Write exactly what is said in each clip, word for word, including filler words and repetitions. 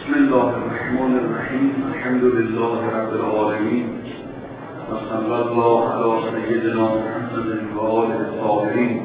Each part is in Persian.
بسم الله الرحمن الرحیم. الحمد لله رب العالمین و صلی الله علی سیدنا محمد و آله الطاهرین.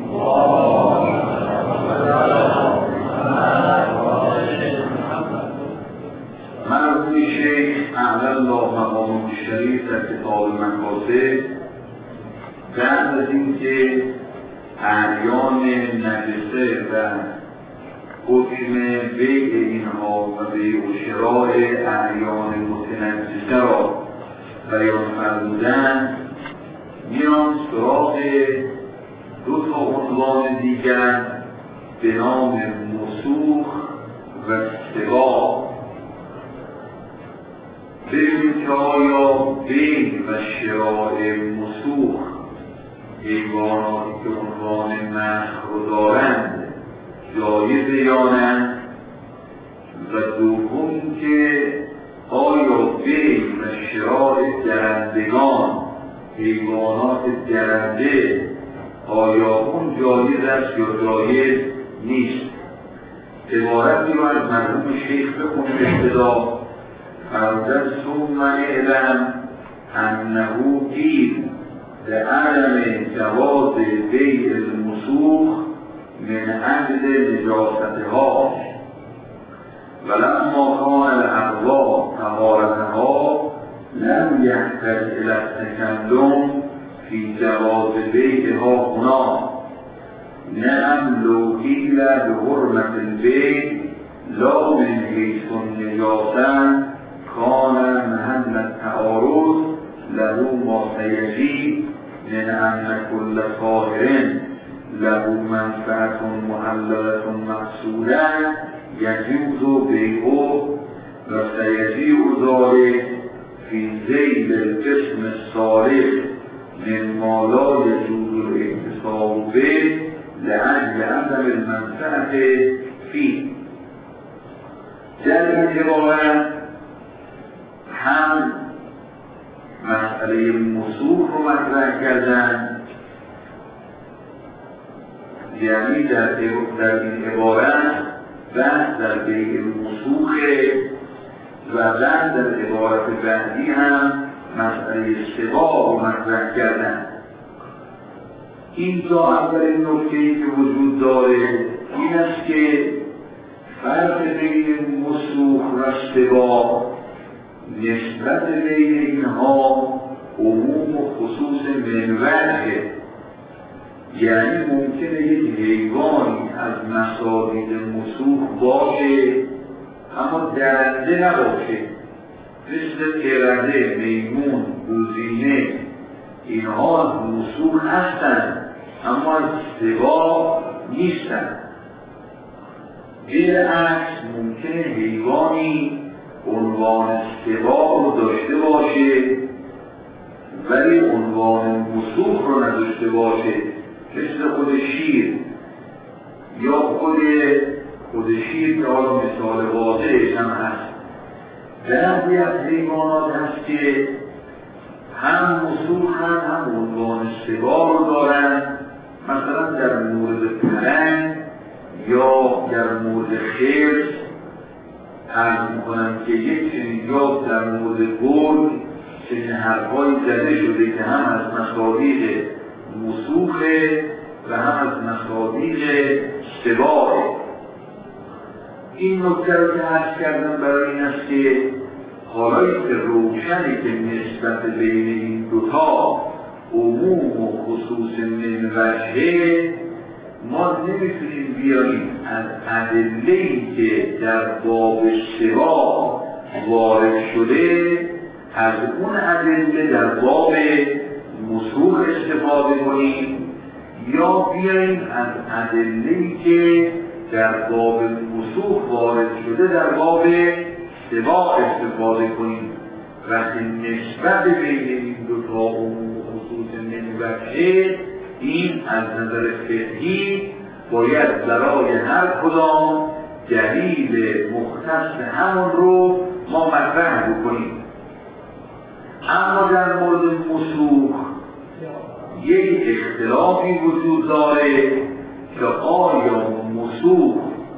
مرحوم شیخ اعلی الله مقامه الشریف در کتاب مکاسب بعد از اینکه اعیان نجسه و حکم بیع اینها و بیع و شراء اعیان متنجسه را بیان فرمودند، میان سراغ دو تا عنوان دیگر به نام مسوخ و سبا. ببینید که آیا بیع و شراء مسوخ حیواناتی که عنوان مسخ رو دارند جایز یا نه، و دوم که آیا بیع و شراء درندگان حیوانات درنده آیا اون جایز است یا جایز نیست. عبارتی رو از مرحوم شیخ بخونیم. ابتدا فرمودند ثم اعلم انه قیل لعدم جواز بیع المسوخ من اجل نجاستها ولما کان الاعضاء طهارتها لم یحتج الی التکلم فی جواز بیعها هنا. نعم لو قیل بحرمة البیع لا من حیث النجاسة کان محل التعارض له ما سیجی من ان کل طاهر له منفعة محللة مقصودة يجوز بيعه وسيجيء ذلك في ذيل القسم الصالح مما لا يجوز الاتصال به لأجل عدم المنفعة فيه. در این عبارت هم مسئله مسوخ رو مطرح کردن، یعنی در, در این عبارت بحث در بیع مسوخه و بعد در عبارت بعدی هم مسئله سبا رو مطرح کردن. اینجا اولین نکته‌ای که وجود داره این است که فرق بین مسوخ و سبا نسبت بین اینها عموم و خصوص من وجهه. یعنی ممکنه یک حیوانی از مصادیق مسوخ باشه اما درنده نباشه، مثل کرده، میمون، بوزینه، اینها از مسوخ هستن اما از سبا نیستن. بالعکس ممکنه حیوانی عنوان سبا رو داشته باشه ولی عنوان مسوخ رو نداشته باشه، مثل خود شیر یا خود خود شیر که حالا مثال واضحش هم هست. بعضی از حیوانات هست که هم مسوخ هم هم عنوان سبا رو دارن، مثلا در مورد پلنگ یا در مورد خرس عرض میکنم که یک چنین، یا در مورد گرگ چنین حرفایی زده شده که هم از مصادیق مسوخه و هم از مصادیق سباه. این نکته رو که عرض کردم برای این است که حالایی که روشنی که نسبت بین این دوتا عموم و خصوص من وجهه، ما نمیتونیم بیاییم از ادله‌ای که در باب سبا وارد شده از اون ادله در باب مسوخ استفاده کنیم، یا بیاییم از ادله‌ای که در باب مسوخ وارد شده در باب سبا استفاده کنیم. وقتی نسبت بین این دو تا عموم و خصوص من وجهه، این از نظر فقهی باید برای هر کدام دلیل مختص همون رو ما مطرح بکنیم. اما در مورد مسوخ یک اختلافی وجود داره که آیا مسوخ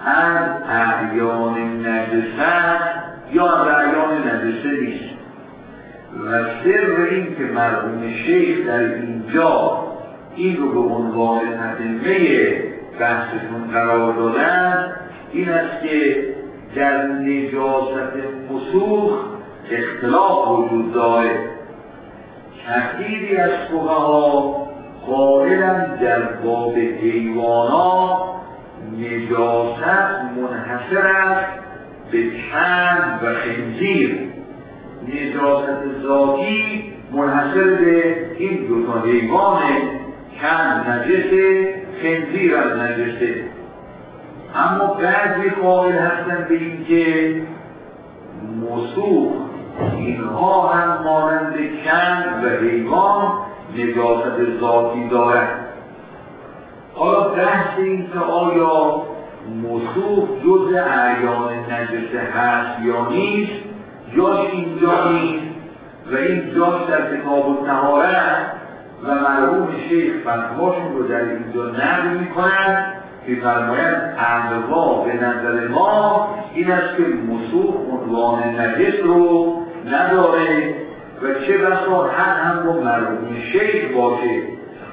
از اعیان نجسه یا از اعیان نجسه نیست. و سر این که مرحوم شیخ در اینجا این رو به عنوان تتمه بحثشون قرار دادن این است که در نجاست فسوق اختلاف وجود داره. کثیری از فقها قائلند در باب حیوانات نجاست منحصر است به کلب و خنزیر. نجاست ذاتی منحصر به این دو تا حیوان، کلب نجسه، خنزیر از نجسه. اما بعضی قائل هستند به این که مسوخ اینها هم مانند کلب و حیوان نجاست ذاتی دارد. حالا بحث این که آیا مسوخ جز اعیان نجسه هست یا نیست، جاش اینجا نیست و این جاش در کتاب الطهارت و مرحوم شیخ فتواشون رو در اینجا نقل میکنند که فرمایند انواع به نظر ما این است که مسوخ عنوان نجس رو نداره و چه بسا حد هم با مرحوم شیخ باشه.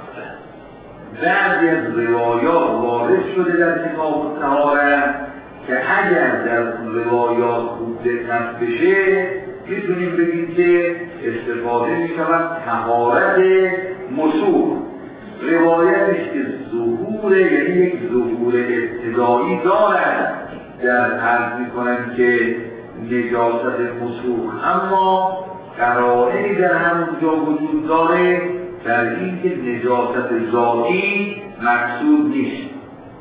بعضی از روایات وارد شده در کتاب الطهارت که اگر در روایات خوب دقت بشه میتونیم بگیم که استفاده میشود طهارت مسوخ. روایتش که ظهور یعنی یک ظهور ابتدایی دارد در عرض میکنن که نجاست مسوخ، اما قرائنی در همونجا وجود داره در این که نجاست ذاتی مقصود نیست.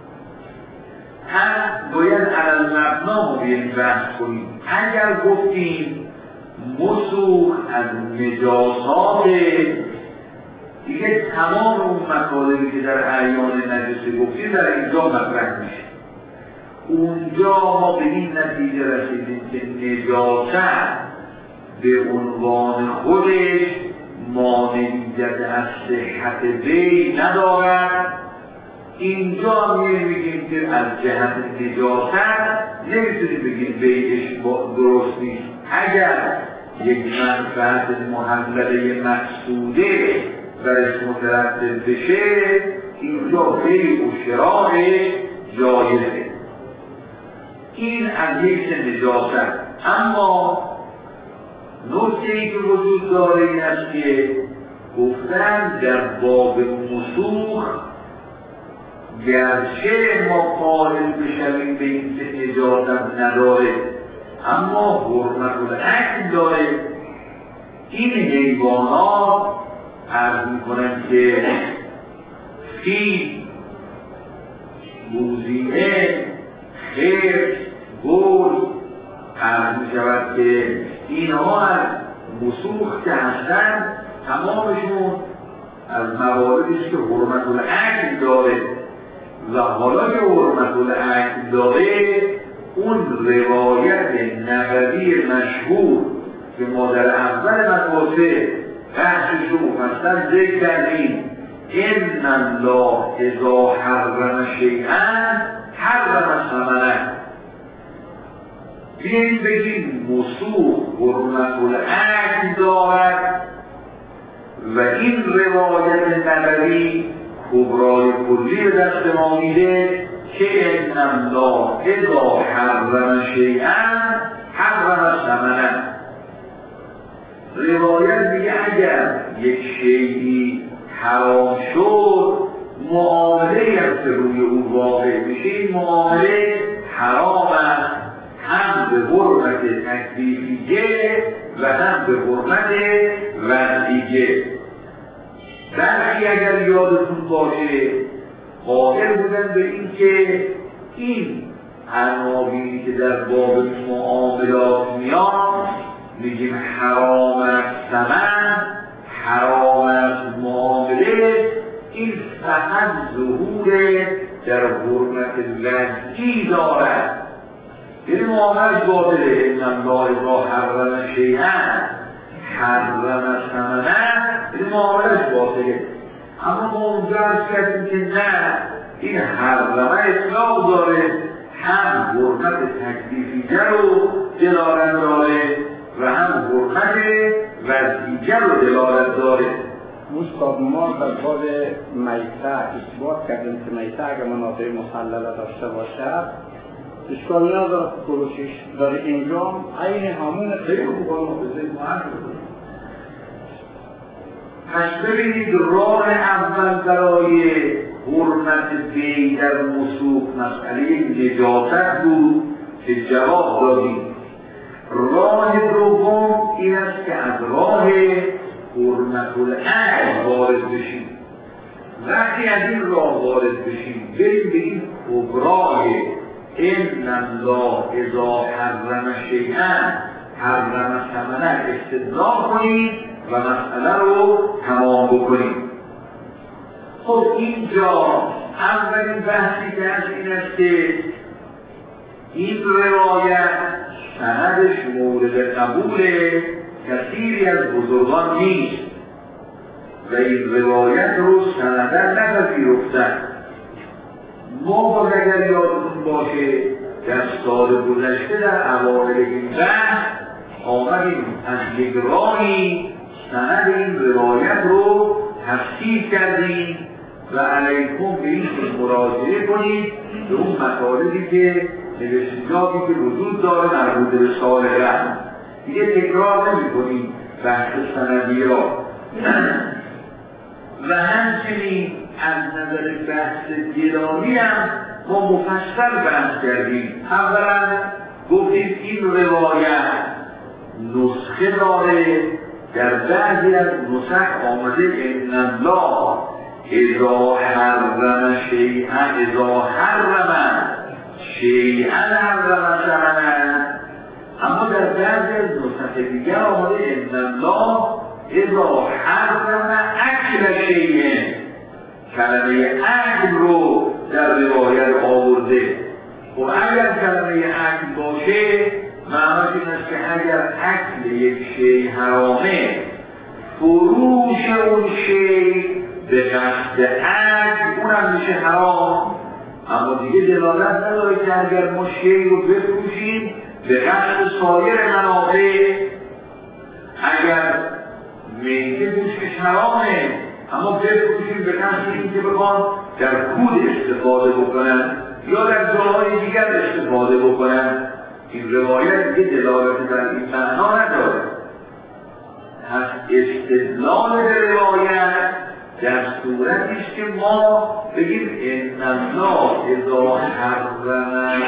هم باید علل مبنا رو بیاییم بحث کنیم. اگر گفتیم مسوخ از نجاسات دیگه تمام اون مطالبی که در اعیان نجسه گفتیم در اینجا مطرح میشه. اونجا ما به این نتیجه رسیدیم که نجاست به عنوان خودش مانعیت از صحت بی ندارد. اینجا میگیم که از جهت نجاست نمیتونیم بگیم بیش درست نیست. اگر یک منفعت محلله مقصوده برش مترتب بشه اینجا بیع و شراء جایزه. این از یک نجاست. اما نکته ای که وجود داره این است که گفتن در باب مسوخ گرچه ما قائل بشویم به این که نجاست نداره اما حرمت العقل داره. این حیوانات عرض میکنن که فیل، بوزینه، خرس، گرگ عرض میشود که اینها از مسوخ که هستن تمامشون از مواردی که حرمت العقل داره و حالا که حرمت العقل داره اون روایت نبوی مشهور که ما در اول مطالب بحثش رو مفصل ذکر کردیم ان الله اذا حرم شیئا حرم ثمنه. بیاییم بگیم مسوخ حرمت العقل دارد و این روایت نبوی کبرای کلی به دست ما میده که ان الله اذا حرم شیئا حرم ثمنه. روایت میگه اگر یک شیئی حرام شد معامله هم که روی او واقع میشه این معامله حرام است، هم به حرمت تکلیفیه و هم به حرمت وضعیه. برخی اگر یادتون باشه قائل بودن به این که این عناوینی که در باب معاملات میاد میگیم حرام است ثمن، حرام است معامله، این فقط ظهور در حرمت وضعی دارد. یعنی معاملش باطله. ان الله اذا حرم شیئا حرم ثمنه، یعنی معاملش باطله. اما ما اونجا عرض کردیم که نه، این حرمه اطلاق داره، هم حرمت تکلیفیه رو دلالت داره و هم حرمت وضعیه رو دلالت داره. استاد ما در باب میته اثبات کردیم که میته اگر منافع مسلله داشته باشد اشکال نداره، فروشش در اینجا عین همون خیلی خوب محافظه مهم بود. پس ببینید راه اول برای حرمت بی در مسوق مسئله نجاست بود که جواب دادیم. راه دوم این است که از راه حرمت العقل وارد بشیم. وقتی از این راه وارد بشیم بریم به این کبرای ان الله اذا حرم شیئا حرم ثمنه استدلال کنیم و مسئله رو تمام بکنیم. خب اینجا اولین بحثی که از این است که این روایت سندش مورد قبول کثیری از بزرگان نیست و این روایت رو سندن نپذیرفتند. ما باز اگر یادتون باشه در سال گذشته در اوایل این بحث آمدیم از یک راهی سند این روایت رو تفسیر کردیم و علیکم به این مراجعه کنید به اون مطالبی که نوشتجاتی که وجود داره مربوط به سال قبل. دیگه تکرار نمی کنیم بحث سندی را. و همچنین از نظر بحث گرامی هم ما مفصل بحث کردیم. اولا گفتیم این روایت نسخه داره، در بعضی از نسخ آمده ان الله اذا حرم شیئا اذا حرم شیئا حرم ثمنه، اما در بعضی از نسخ دیگر آمده ان الله اذا حرم اکل شیئا. کلمه اکل رو در روایت آورده. و اگر کلمه اکل باشه معناش این است که اگر اکل یک شی حرامه فروش اون شی به قصد اکل اونم میشه حرام. اما دیگه دلالت نداره که اگر ما شی رو بفروشیم به قصد سایر منافع، اگر میته گوشتش حرامه اما بفروشیم به قصد این که بخوان در کود استفاده بکنن یا در جاهای دیگر استفاده بکنن، این روایت دیگه دلالت در این معنا نداره. پس استدلال به روایت در صورتی است که ما بگیم ان الله اذا حرم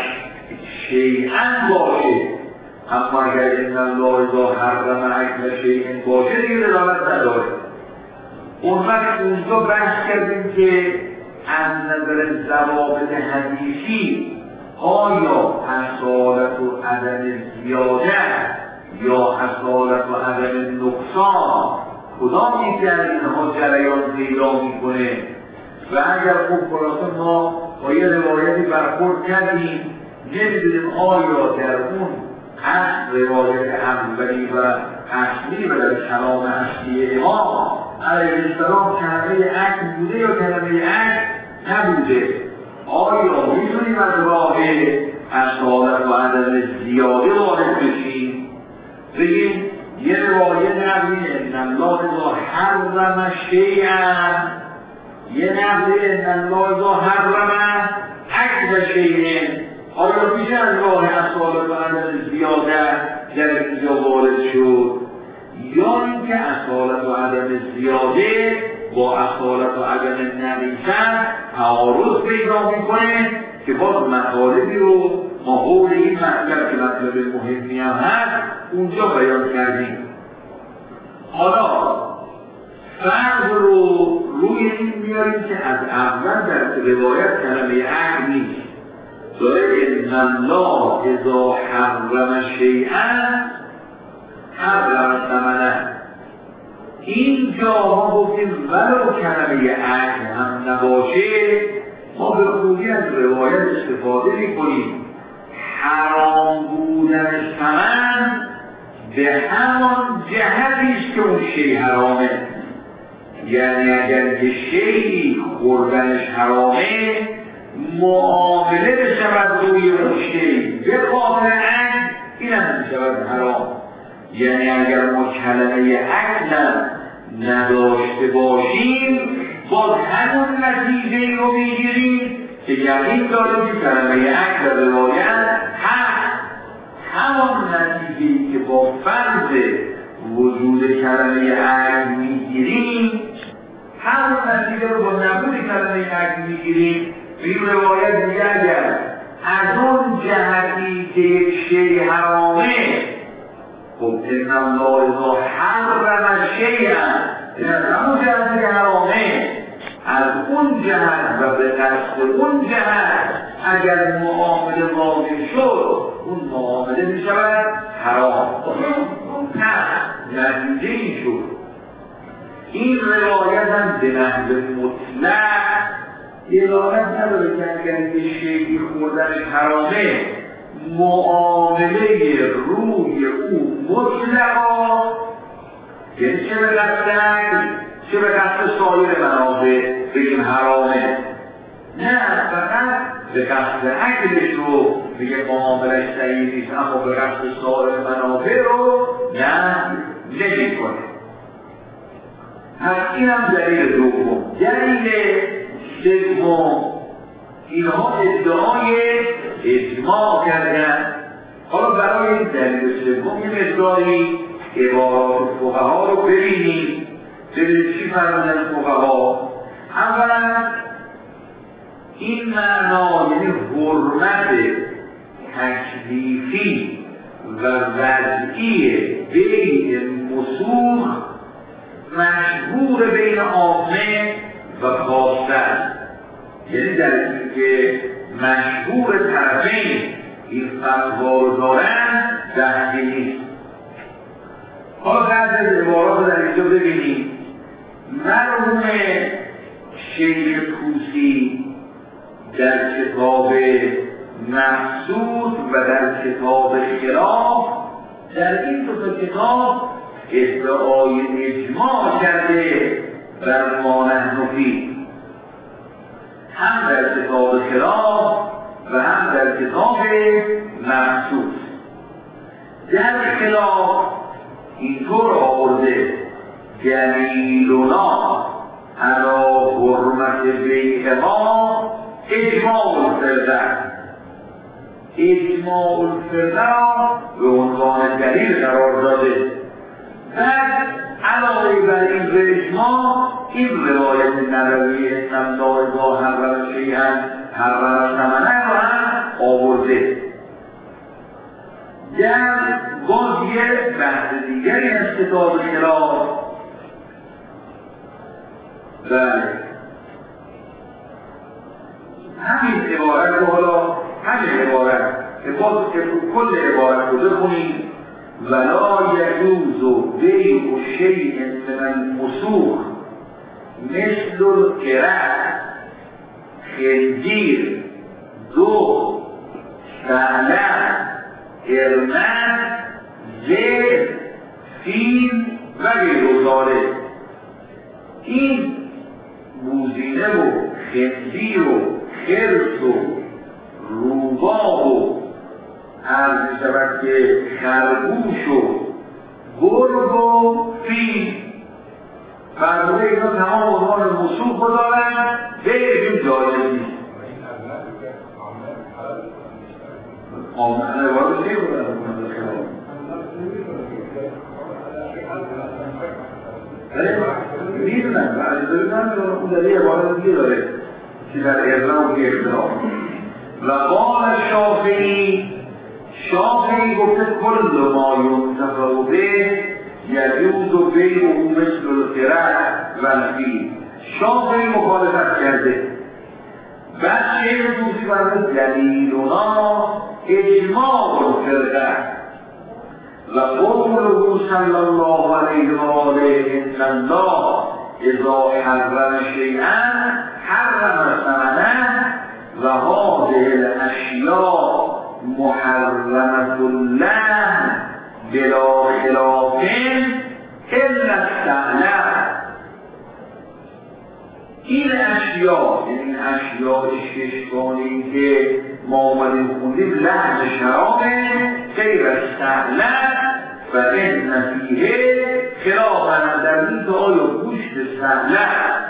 شیئا باشه، اما اگر ان الله اذا حرم اکل شیئا باشه دیگه دلالت نداره. اون وقت اونجا بحث کردیم که از نظر ضوابط حدیثی آیا اصالت و عدم زیاده یا اصالت و عدم نقصان کدام یکی از اینها جریان پیدا میکنه. و اگر خوب خلاصه ما با یه روایتی برخورد کردیم نمیدونیم آیا در اون اصل روایت اولی و اصلی و در کلام اصلی امام علیه السلام کلمه عقل بوده یا کلمه عقل نبوده. آیا میتونیم از راه اصالت و عدم زیاده وارد بشیم؟ بگیم یه روایت نبینه ان الله اذا حرم شیئا، یه نبینه ان الله اذا حرم اکل شیئا. آیا میشه از راه اصالت و عدم زیاده در اینجا وارد شد؟ یا اینکه اصالت و عدم زیاده با اصالت و عدم نمیتن تعارض پیدا میکنه که باز مطالبی رو ما حول این مطلب که مطلب مهمی هم هست اونجا بیان کردیم. حالا فرض رو روی این میاریم که از اول در روایت کلمه عقل نیست، داره ان الله اذا حرم شیئا حرم ثمنه. اینجا ما گفتیم ولو کلمه عقل هم نباشه ما به خوبی از روایت استفاده میکنیم. حرام بودن ثمن به همان جهتیست که اون شی حرامه. یعنی اگر یه شیعی خوردنش حرامه معامله بشود روی مشتری به خاطر عقل، این هم میشود حرام. یعنی اگر ما کلمه عقل نداشته باشیم باز همون نتیجه رو میگیریم که یقین داریم که کلمه عقل روایت هست. همون نتیجه‌ای که با فرض وجود کلمه عقل میگیریم، همون نتیجه رو با نبود کلمه عقل میگیریم. این روایت میگه اگر از اون جهتی که یک شی حرامه، خب ان الله اذا حرم شیئا، این از همون جهتی که حرامه، از اون جهت و به قصد اون جهت اگر معامله واقع شد، اون معامله می شود حرام. نه، نتیجه این شد. این روایت هم به نحو مطلق دلالت نداره که اگر یه شیعی خوردنش حرامه، معامله روی او مطلقا، یعنی چه به قصد چه به قصد سایر منافع بگیم حرامه، نه فقط به قصد عقلش رو بگه معاملش صحیح نیست، اما به قصد سایر منافع رو نه نمی کنه. پس این هم دلیل دوم. دلیل سوم، اینها ادعای اجماع کردن. حالا برای این دلیل سوم یه مقداری عبارات فقها رو ببینیم، ببینیم چی فرمودن فقها. اولا این معنا یعنی حرمت تکلیفی و وضعی بیع مسوخ مشهور بین عامه و خاصه، یعنی در این که مشهور طرفین این فتوا رو دارن دستی نیست. حالا بعد از عبارات در اینجا ببینیم. مرحوم شیخ طوسی در کتاب مقصود و در کتاب خلاف، در این دو تا کتاب ادعای اجماع کرده بر ما نحن فیه، هم در کتاب خلاف و هم در کتاب مقصود. در خلاف اینطور آورده دلیلنا علی حرمت بیعها اجماع الفرقه. اجماع الفرقه به عنوان دلیل قرار داده. بعد علاوه بر این به اجماع این روایت نبوی ان الله اذا حرم شیئا حرم ثمنه رو هم آورده. در باز یه بحث دیگری از کتاب خلاف، بله همین عبارت رو، حالا همین عبارت که باز که کل عبارت رو بخونیم. ولا یجوز بیع شیء من المسوخ مثل القرع خنزیر دو ثعلب ارنب ذئب فیل و غیر ذلک. این بوزینه و خنزیر و خرس و روباه و عرض می‌شود که خرگوش و گرگ و فیل، فرموده اینا تمام عنوان مسوخ رو دارن، غیر این جایز نیست. آمنه وارد چی بودن؟ میدونن و از دارن اون در یه عبارت دیگه داره که در ارزام که اختلاف. و قال شافعی، شافعی گفته کل ما ینتفع به یجوز بیعه مثل القرع و الفیل. شافعی مخالفت کرده. بعد شیخ طوسی فرمود دلیلنا اجماع الفرقه و قوله صلی الله علیه و آله ان الله اذا حرم شیئا حرم ثمنه و هذه الاشیاء محرمة الله بلا خلاف الا الثعلب. این اشیاء، یعنی این اشیاء اشکشگانی که ما آمدیم خوندیم لحظ شرامه غیر از سهلت و این نفیه خلافا در این که آیا گوشت سهلت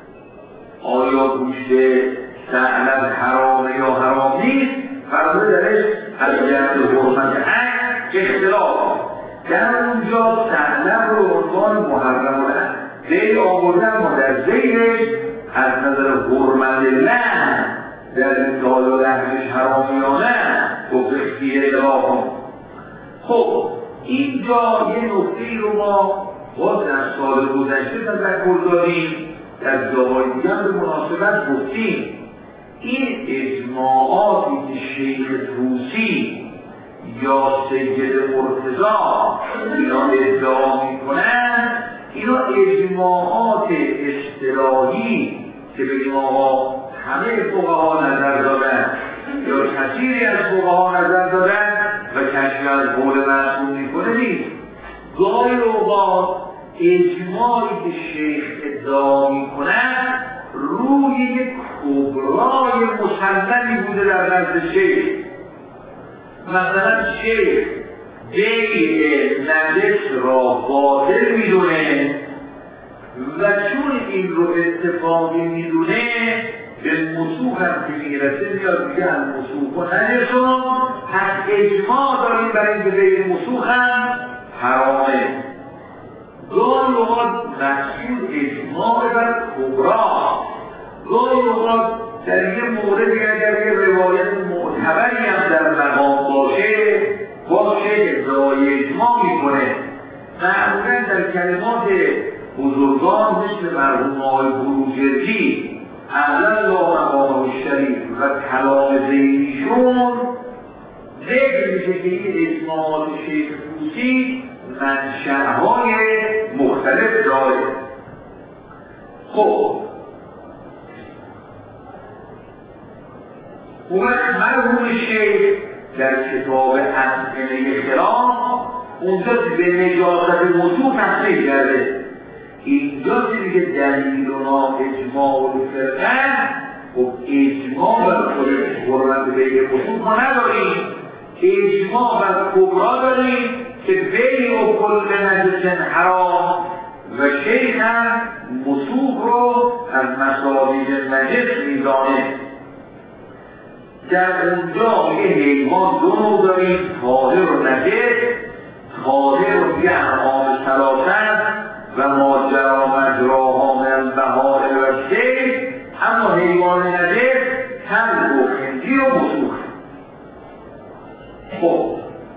آیا گوشت سهلت حرامه یا حرام نیست، فرموده درش از جهت حرمت عین اختلاف. در اونجا سهلت رو عنوان محرم العین زیر آوردن و در زیرش از نظر حرمت لحم در انتحال و لحمش حرامی یا نه گفتی اعلاف هم. خب اینجا یه نکته رو ما باز در سال گذشته تذکر داریم، در جاهای دیگر به مناسبت گفتیم این اجماعاتی که شیخ طوسی یا سید مرتضی اینا ادعا میکنن، اینا اجماعات اصطلاحی که بگیم آقا همه فقها نظر دادن یا کثیری از فقها نظر دادن و کشف از قول معصوم میکنه نیست. گاهی اوقات اجماعی که شیخ ادعا میکنن روی یک کبرای مسلمی بوده در نزد شیخ. مثلا شیخ بیع نجس را باطل میدونه و چون این رو اتفاقی میدونه به مسوخ هم که میرسه میاد میگه هم مسوخ و نجسون، پس اجماع داریم برای اینکه غیر مسوخ هم حرامه. گاهی اوقات مقصود اجماع بر کبرا، گاهی اوقات در یه موردی اگر یه روایت معتبری هم در مقام باشه باشه ادعای اجماع میکنه. معمولا در کلمات بزرگان مثل مرحوم آقای بروجردی اعلی مقامه شریف و کلام زیدیشون ذکر میشه که این اجماعات شیخ طوسی منشأهای مختلف داره. خب اومد مرحوم شیخ در کتاب اطعمه خلاف اونجا به نجاست مسوخ تصریح کرده. اینجا دیگه دلیلنا اجماع الفرقه و اجماع بر حرمت بیع مسوخ ما نداریم، اجماع بر کبرا داریم که بیع و کل نجس حرام و شیخ هم مسوخ رو از مصابیح نجس میدانه. در اونجا یه حیوان دو نوع داریم، طاهر و نجس. طاهر رو یه احکام ثلاثه و ماجرا مجراها من البهائم و الصید، اما حیوان نجس کلب و خنزیر و مسوخ. خب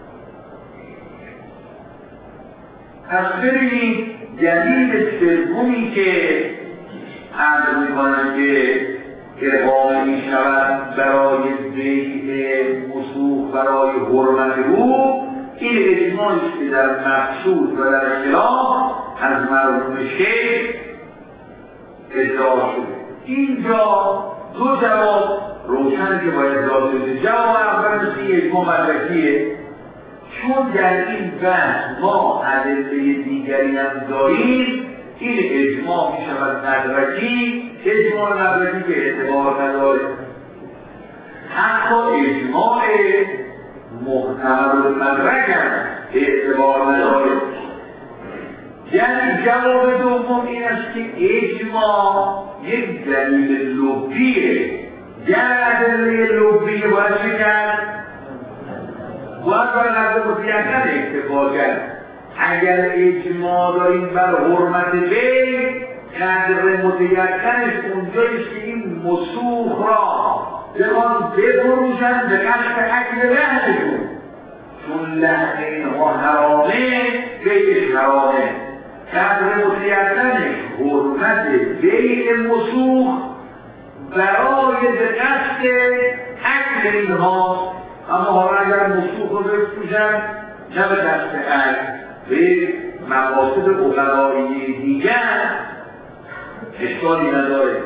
پس ببینید دلیل سومی که عرض میکنم که اقامه می شود برای بیع مسوخ برای حرمت او، این اجماعی که در مقصود و در خلاف از مرحوم شیخ ادعا شده. اینجا دو جواب روشن که باید داده شده. جواب اول مثل اجماع مدرکیه، چون در این بحث ما ادله دیگری هم داریم، این اجماع می شود مدرکی، اجماع مدرکی که اعتبار نداره. حتی اجماع محتمل المدرک هم اعتبار نداره. یعنی جواب دوم این است که اجماع یک دلیل لبیه. گر ادله لبیه باید چه کرد؟ باید باید نظر مطیقن اکتفا کرد. اگر اجماع داریم بر حرمت بیع، قدر متیقنش اونجاییست که این مسوخ را بخوان بفروشن به قصد اکل لحمشون، چون لحم اینها حرامه بیعش حرامه. قدر متیقنش حرمت بیع مسوخ برای به قصد اکل اینها، اما حالا اگر مسوخ رو بفروشن نه به قصد اکل، به مقاصد اقلایی دیگر اشکالی نداره.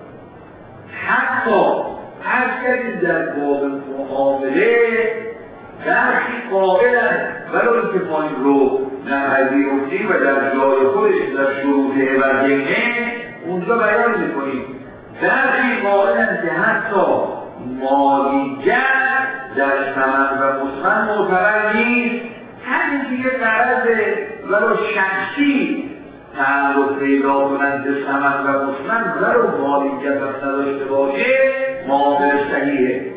حتی هر کسی در باب معامله درخی قائلن ولو اینکه ما این رو نپذیرفتیم و در جای خودش در شروط عوضینه اونجا بیان میکنیم درکی قائلن که حتی مالیگر در ثمن و مسمن معتبر نیست، همین که یه غرض ولو شخصی تعلق پیدا کنند به ثمن و مسمن ولو مالیگر و نداشته باشه معامله صحیحه.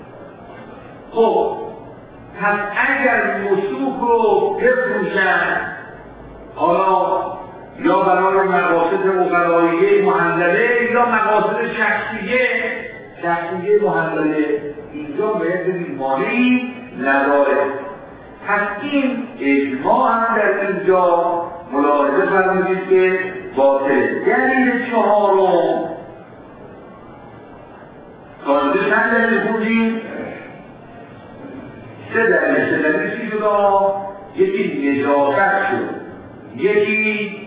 خب پس اگر مسوق رو بفروشن حالا یا برای مقاصد اقلاییه محلله یا مقاصد شخصیه شخصیه محلله، اینجا باید ببین مانعی نداره. پس این اجماع هم در اینجا ملاحظه فرمودید که باطله. دلیل چهارم تا اینجا چند دلیل خوندیم؟ سه دلیل. سه دلیل چی شد؟ یکی نجاست شد، یکی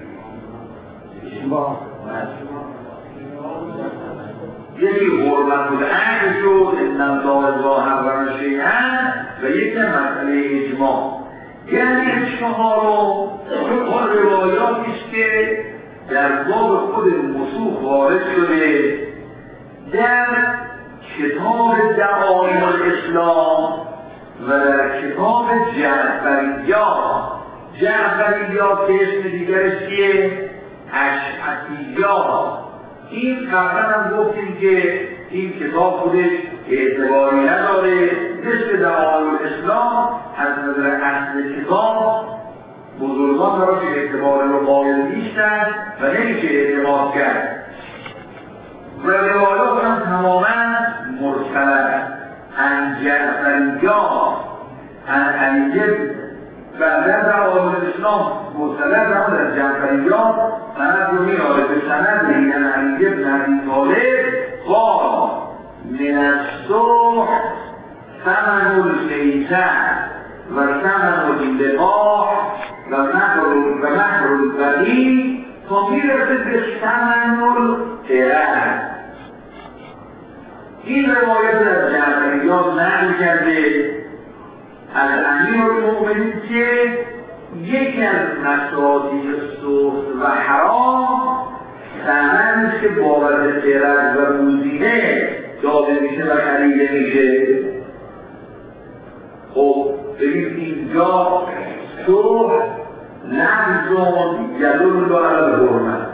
یکی حرمت العقل شد ان الله لا حرم شیئا و یکی مسئله اجماع. یعنی چهارم اون روایاتی است که در باب خود مسوق وارد شده در کتاب دعایم الاسلام و در کتاب جعفریات. جعفریات که اسم دیگرش چیه؟ اشعثیات. این قبلا هم گفتیم که این کتاب خودش اعتباری نداره، مثل دعایم الاسلام از نظر اصل کتاب بزرگان براش اعتبار رو قائل نیستن و نمیشه اعتماد کرد و روایات هم تماما مرسلن. عن جعفریات عن علی و در دعایم الاسلام مرسلن هم در جعفریات سند رو میاره به سند این علی بن ابی طالب قال من الصلح ثمن الفیتن و ثمن اللقاح و مهر البدی تا میرسه به ثمن القرض. این روایت در جعفریات نقل کرده از امیرالمؤمنین که یکی از مصادیق سخت و حرام ثمن است که بابت قرض و موزینه داده میشه و خریده میشه. خب ببین اینجا صلح لفظون یدل علی الحرمت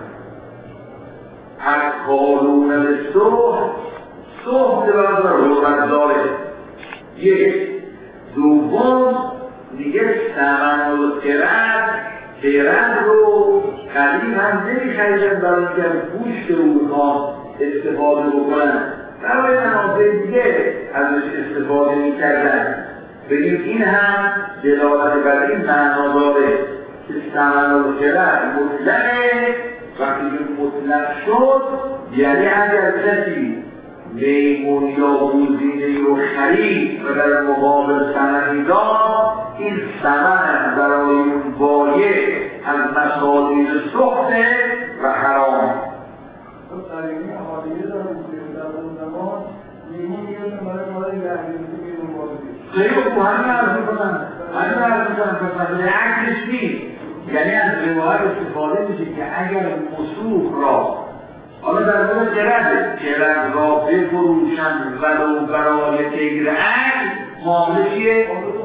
از قانون صلح صلح دلالت بر حرمت داره. یک دوم دیگه ثمن القرض قرض رو قدیم هم نمی‌خریدن برای اینکه گوشت رو بخوان استفاده بکنن، برای منافع دیگه ازش استفاده می‌کردن. بگیم این هم دلالت بر این معنا داره که ثمن القرض مطلقه. وقتی که مطلق شد یعنی اگر کسی میمون یا گوزینه‌ای رو خرید و در مقابل ثمنی داد، این ثمن برای اون بایع از مصادیق سخته و حرام. تقریبی حالیه داریم که در اون زمان میمون میگه برای مورد لحظیزی بیرون بازید. خیلی خوب همین عرض میکنن همین عرض میکنن که مسئله عکسش نیست. یعنی از روایت استفاده میشه که اگر مسوق را حالا در مورد قرضه قرض را بفروشن ولو برای غیر عقل معامله چیه؟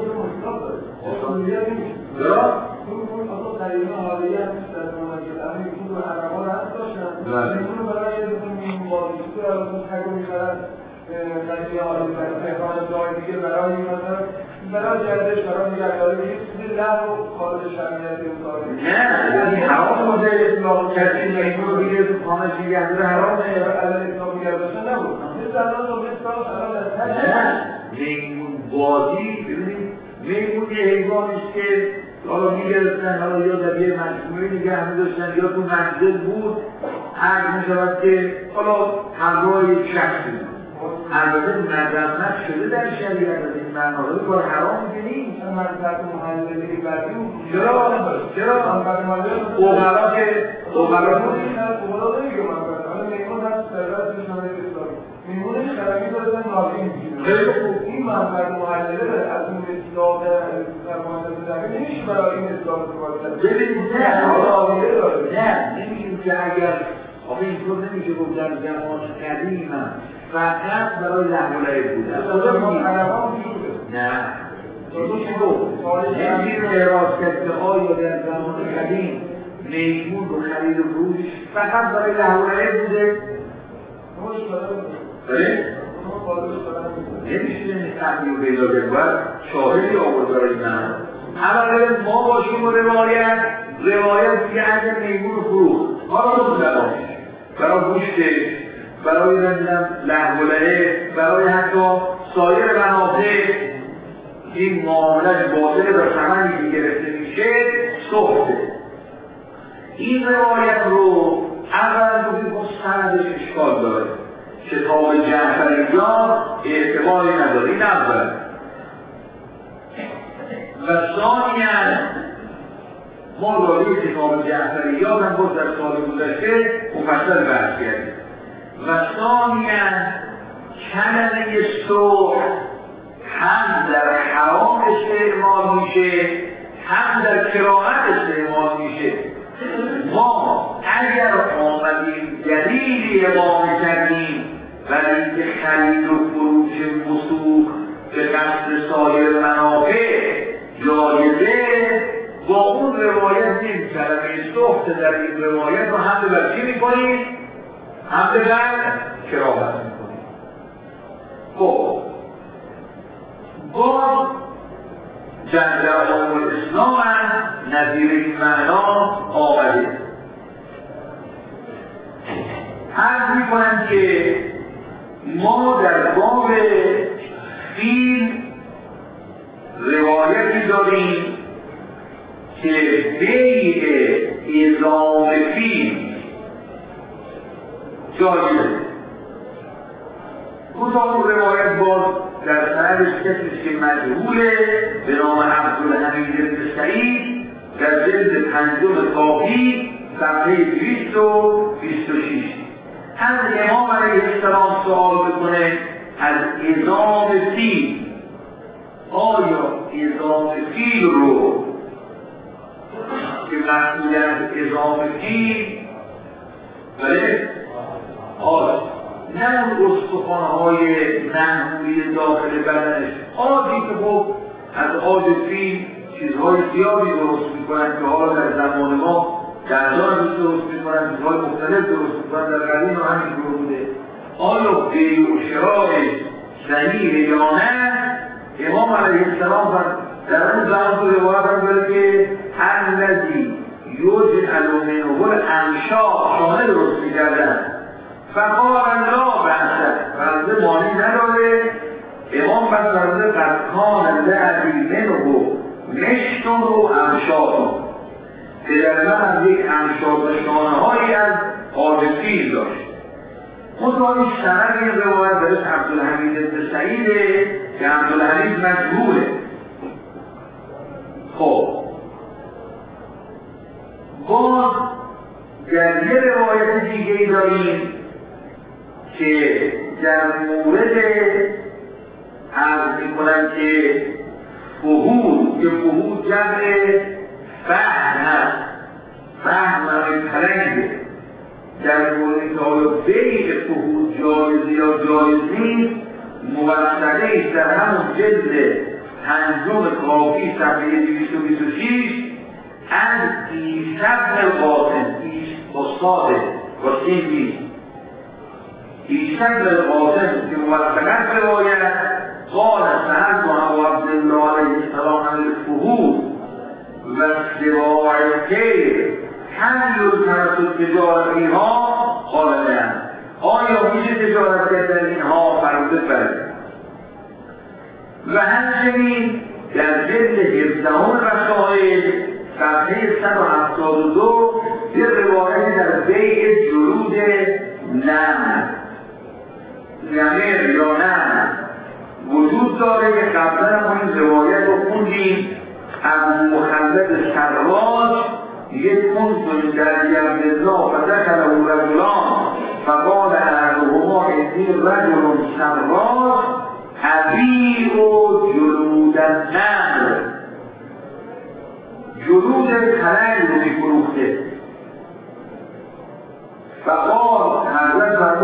درست؟ اصلا تقریبی حالیه هم در مناجل همین پول و حرما رو هست داشتن میمون رو برای میمون بازید تو رو تگو میخرن تقریبی حالیه تقریبان جای دیگه برای مثلا برای جردش برای نگهداری یه چیزی لغو و خارج شرمیتی اون کار نه یعنی حرام بوده اطلاق کسی میمون رو بگیره تو خانه نگهداره حرام نه الان اطلاق نگهداشتن نبود مثل الان رو مثل الان از نه میمون بازی ببینید میمون یه حیوانیست که حالا میگرفتن حالا یا در یه مجموعه نگه میداشتن یا تو منزل بود عرض میشود که حالا همراه یک شخصی بود. البته مذمت شده در شریعت از این معناهای کار حرام می‌بینیم. مثلا منطقه محللی بعدی چرا؟ چرا؟ اوغلا که اوغلا بود اوغلا نمیگه منطقه حالا میمون هست سرگرد بشنانه اسلامی میمونش خرمی داشتن نازی میگیره این منطقه محللی از اون اصلاح در محللی زمین نمیشه برای این اصلاح استفاده کرد. ببینید نه نه نمیگیم که اگر آخه اینطور نمیشه گفت در زمان قدیم هم فقط برای لهو و لعب بوده. نه نمیشه گفت نمیشه اعراض کرد که آیا در زمان قدیم میمون رو خرید و فروش فقط برای لهو و لعب بوده؟ بله؟ نمیشه نفهمی و پیدا کرد باید شاهدی آورد برای من. اولا ما باشیم و روایت روایت که اگر میمون رو فروخت حالا زبانش برای گوشتش، برای نمیدونم لهو و لعب، برای حتی سایر منافع این معامله‌اش باطل و ثمنی که گرفته میشه سخته. این روایت رو اولا بودیم با سندش اشکال داره. کتاب جعفریان اعتباری نداره. این اول. و ثانیاً ما راجع کتاب جعفریان هم بود در سال گذشته مفصل بحث کردیم. و ثانیاً کلمه صلح هم در حرام استعمال میشه هم در کراهت استعمال میشه. ما اگر آمدیم دلیلی اقامه کردیم ولی که خرید و فروش مسوق به قصد سایر منافع جایزه با اون روایت نیم کلمه صحت در این روایت رو هم به بر چی میکنیم؟ هم به بر کراهت میکنیم. خب باز در علوم الاسلام هم نظیر این معنا آمده. عرض میکنم که ما در باب فیل روایتی داریم که بیع اعزام فیل جایزه. اون روایت باز در سندش کسی که مجهوله به نام عبدالحمید بن سعید در جلد پنجم کافی صفحه دویست و بیست و شش از امام علیه السلام سوال بکنه از اعزام فیل، آیا اعزام فیل رو که مسئول از اعزام فیل بله؟ آیا نه اون استخوان‌های معمولی داخل بدنش آجی که خب از آج فیل چیزهای زیادی درست میکنن که حالا در زمان ما در جانش درست میکنن، چیزهای مختلف درست میکنن، در قدیم هم همینجور بوده. آیا بیع و شرای صحیحه یا نه؟ امام علیه السلام در اون زمان تو روایت هم داره که الذی یجعل منه الانشاء شانه درست میکردن فقال لا بحثت فرزه مانی نداره. امام بس فرزه قدکان لعبی منه مشتون و امشاط که در من از یک امشاط شانه هایی از آجفیل داشت. مطمئنی سند این روایت درست عبدالحمید بن سعیده که عبدالحمید مجهوله. خب باز در یه روایت دیگه داریم که در مورد عرض میکنن که فهود که فهود جمع فهم هست، فهم همه پرنگه. در مورد که آیا بیع فهود جایزی یا جایز نیست موثقه ایست در همون جلد پنجم کافی صفحه دویست و بیست و شش از عیسی بن القاسم، عیسی با صاده با سین نیست، عیسی بن القاسم که موثقه روایت قال سألت ابا عبدالله علیه السلام عن الفهود و سواع الخیر هل یذکر التجارت اینها؟ قال نه. آیا میشه تجارت کرد در اینها؟ فرموده بله. و همچنین در جلد هفدهم رسائل صفحه صد و هفتاد و دو یه روایتی در بیع جلود نمر نمر یا نمر وجود داره که قبلا هم این روایت رو خوندیم از مخلد سرواز یک کنتون در یبدالله فدخل او رجلان فقال احدهما انی رجل سرواز ابیع جلود النمر، جلود پلنگ رو میفروخته. فقال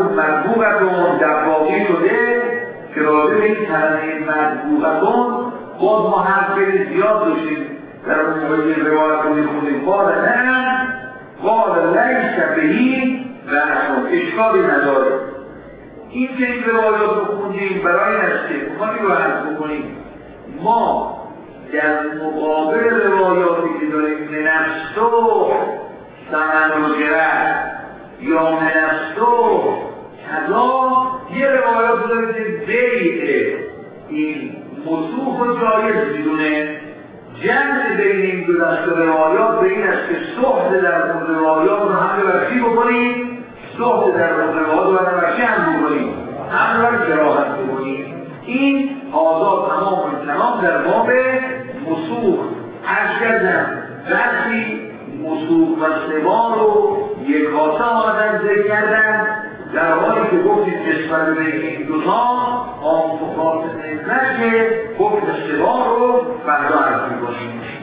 خود مطبوعتون دباقی شده که راجع به این کلمه مطبوعتون باز ما حرف خیلی زیاد داشتیم در اون موقعی روایت رو میخونیم. قال نه قال لیس بهی و اصلا اشکالی نداره. این که این روایات رو خوندیم برای این است که میخوایم رو حرف بکنیم ما در مقابل روایاتی که داریم منستو سمن و جرد یا منستو کذا یه روایات داریم که بیعه این مسوخ و جایز میدونه. جمع بین این دو دست روایات به این است که صحبت در اون روایات رو هم برشی بکنیم، صحبت در اون روایات رو هم برشی هم بکنیم، هم برشی جراحت بکنیم. این آزاد تمام و تمام در باب مسوخ عرض کردم. وقتی مسوخ و سبا رو یک کاسه آمدن ذکر کردن در حالی که گفتید نسبت به این دوتا آن مخاطب نشه گفت سبا رو فردا عرض می‌کنیم.